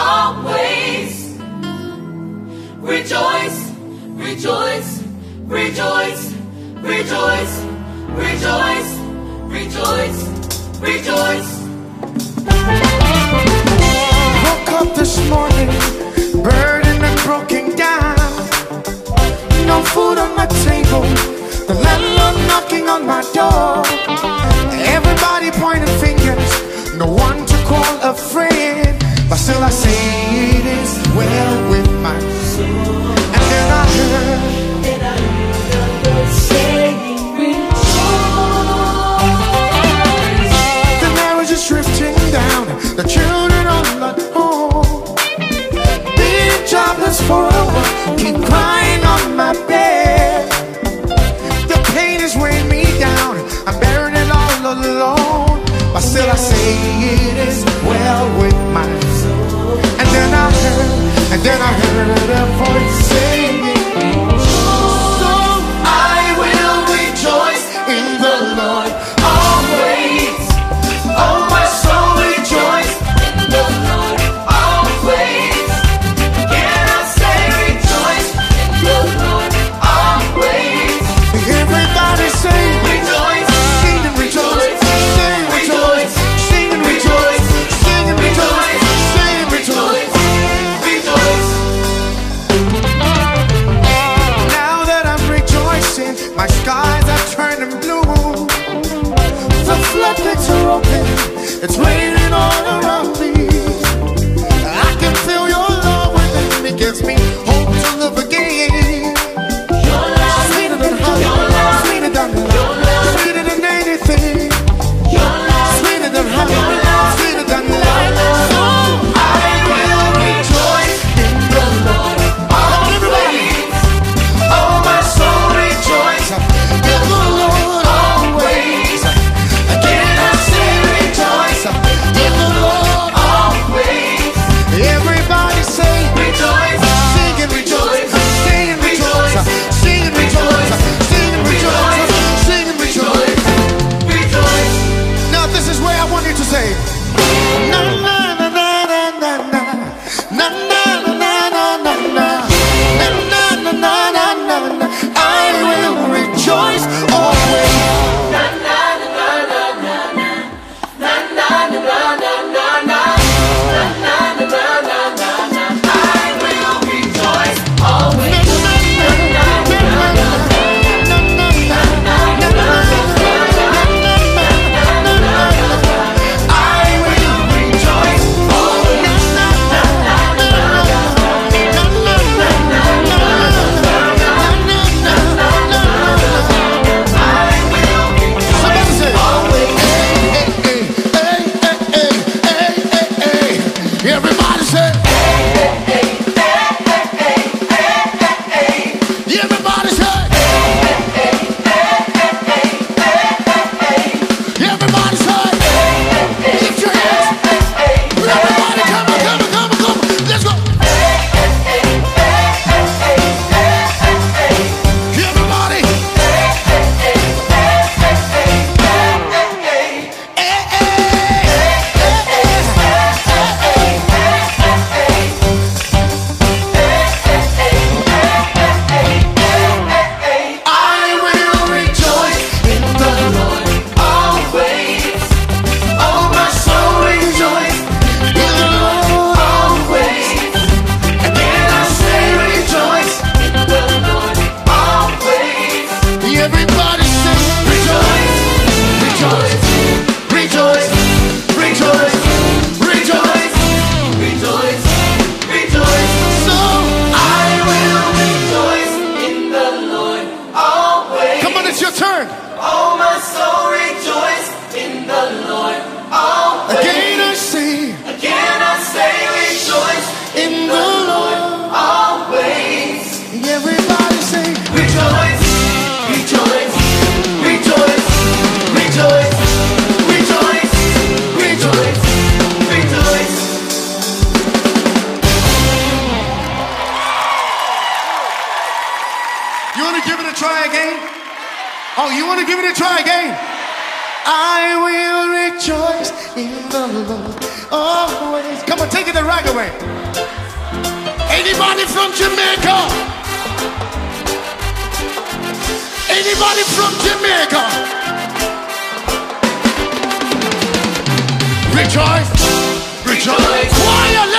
always. Rejoice, rejoice, rejoice, rejoice, rejoice, rejoice, rejoice. Woke up this morning, burdened and broken down. No food on my table, the landlord knocking on my door. Everybody pointing fingers, no one to call a friend. But still I say it is well with my soul. And then I heard the Lord saying, rejoice. The marriage is drifting down, the children are not home. Been jobless for a while, keep crying on my bed. The pain is weighing me down, I'm bearing it all alone. But still I say it is well with my soul. And then I heard a voice saying, so I will rejoice in the Lord always. Oh, my soul rejoice in the Lord always. Can I say rejoice in the Lord always? Everybody say rejoice, sing and rejoice, sing and rejoice, sing and rejoice, sing and rejoice, sing and rejoice, rejoice. Now that I'm rejoicing, my skies are turning blue. The floodgates are open, it's raining all around me. I can feel your love within me, gives me hope to live again. Your love, sweeter than honey, sweeter than love, sweeter than anything. Your love, sweeter than honey, sweeter than love. So I will rejoice in the Lord always. Oh, my soul rejoice in the Lord always. Again I say rejoice in the Lord always. Everybody say rejoice, sing and rejoice, sing and rejoice, sing and rejoice, sing and rejoice, sing and rejoice, rejoice. Now this is where I want you to say, na na na na na na na na na na na na na na na na. I will rejoice always. Na na na na na na na na na na na na na na na na na na. I will rejoice always. Na na na na I will rejoice always. Somebody say, hey, hey, hey, hey, hey, hey, hey. Everybody say, everybody say, everybody say, lift your hands. Everybody, come on, come on, come on, come on. Let's go. Everybody. I will rejoice in the Lord Always. Oh, my soul rejoice in the Lord. always. Again I say rejoice in the Lord always. Everybody sing, Rejoice, rejoice, rejoice, rejoice, rejoice, rejoice, rejoice. so I will rejoice in the Lord always. come on, it's your turn. Oh, my soul rejoice in the Lord always. Again I sing Again I say rejoice in the Lord. always. Everybody sing, Rejoice, rejoice, rejoice, rejoice, rejoice, rejoice, rejoice. you want to give it a try again? Oh, you want to give it a try again? I will rejoice in the Lord always. Come on, take it the right way. Anybody from Jamaica? Anybody from Jamaica? Rejoice, rejoice. Quiet.